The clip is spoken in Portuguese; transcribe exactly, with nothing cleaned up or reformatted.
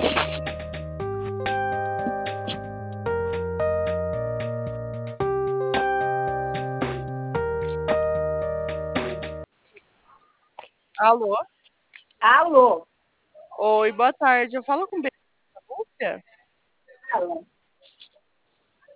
Alô? Alô? Oi, boa tarde. Eu falo com Lúcia? Fala.